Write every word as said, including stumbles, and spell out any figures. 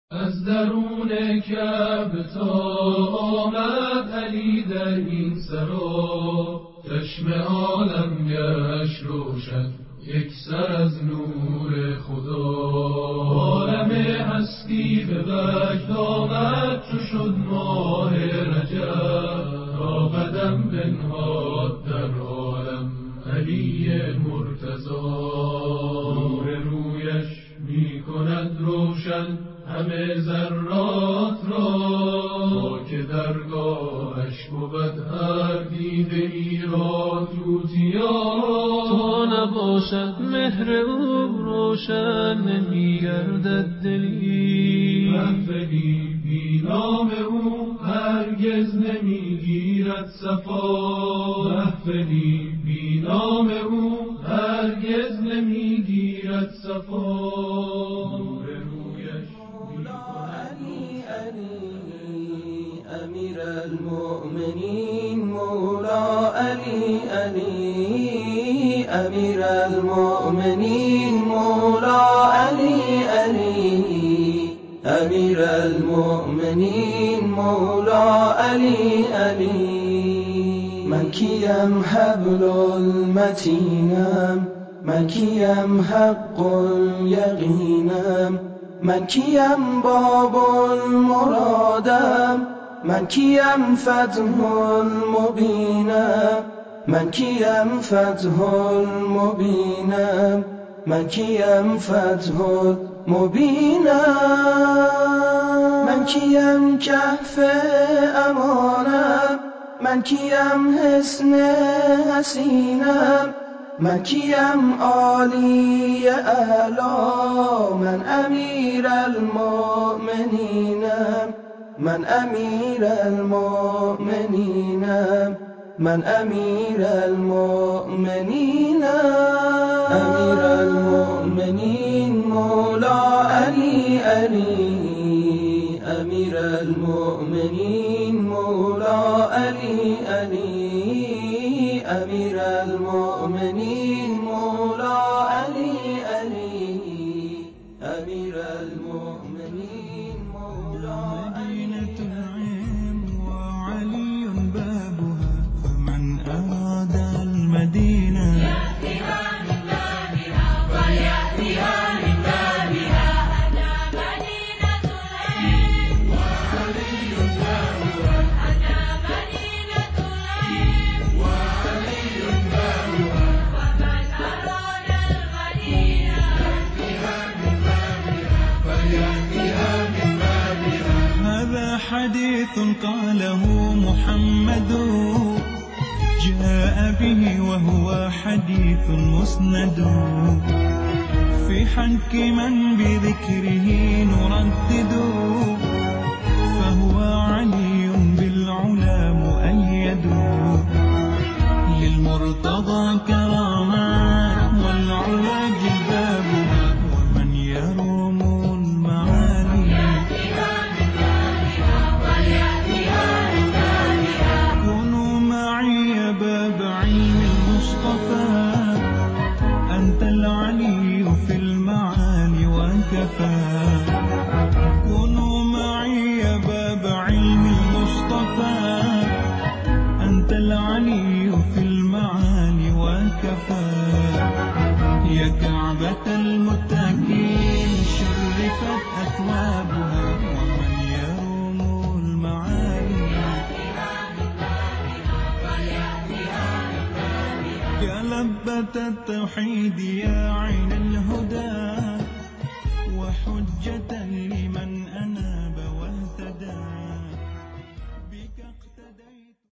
از درون کعبه تا آمد علی در این سرا، چشم عالم گشت روشن یک سر از نور خدا. عالم هستی به وجد آمد چو شد ماه رجب، تا قدم بنهاد در عالم علی مرتضی. نور رویش می کند روشن همه ذرات را، تا که درگاهش بود هر دیده ای را توتیا. تا نباشد مهر او روشن نمی گردد دلی، محفلی بی نام او هرگز نمی گیرد صفا. محفلی بی نام او هرگز نمی گیرد صفا. امیر المؤمنین مولا علی علی، امیر المؤمنین مولا علی علی، امیر المؤمنین مولا علی علی. من کیم حبل المتینم، من کیم حق الیقینم، من کیم باب المرادم، من کیم فتح المبینم، من کیم فتح المبینم، من کیم فتح المبینم. من کیم کهف امانم، من کیم حصن حصینم، من کیم عالی اعلا، من امیر المؤمنینم، من امیر المؤمنینم، من امیر المؤمنینم. امیر المؤمنین مولا علی علی، امیر المؤمنین مولا علی علی، امیر المؤمنین مولا علی علی، امیر المؤمنین مولا مدينة العلم وعلي بابها، فمن أراد المدينة يأتها من بابها ويأتها من بابها. أنا مدينة العلم وعلي بابها، أنا مدينة العلم وعلي بابها. ومن أراد المدينة يأتها من بابها ويأتها من بابها. هذا حديث قاله محمد، جاء به وهو حديث مسند، في حنك من بذكره نردد، فهو علي بالعلا مؤيد. للمرتضى كرامات والعلا جبابها، ومن يروم المعالي كونوا معي يا باب علم المصطفى، أنت العلي في المعالي وكفى. كونوا معي يا باب علم المصطفى، أنت العلي في المعالي وكفى. يا كعبة المتقين شرفت أثوابها، ومن يروم المعالي يا لبة التوحيد يا عين الهدى وحجة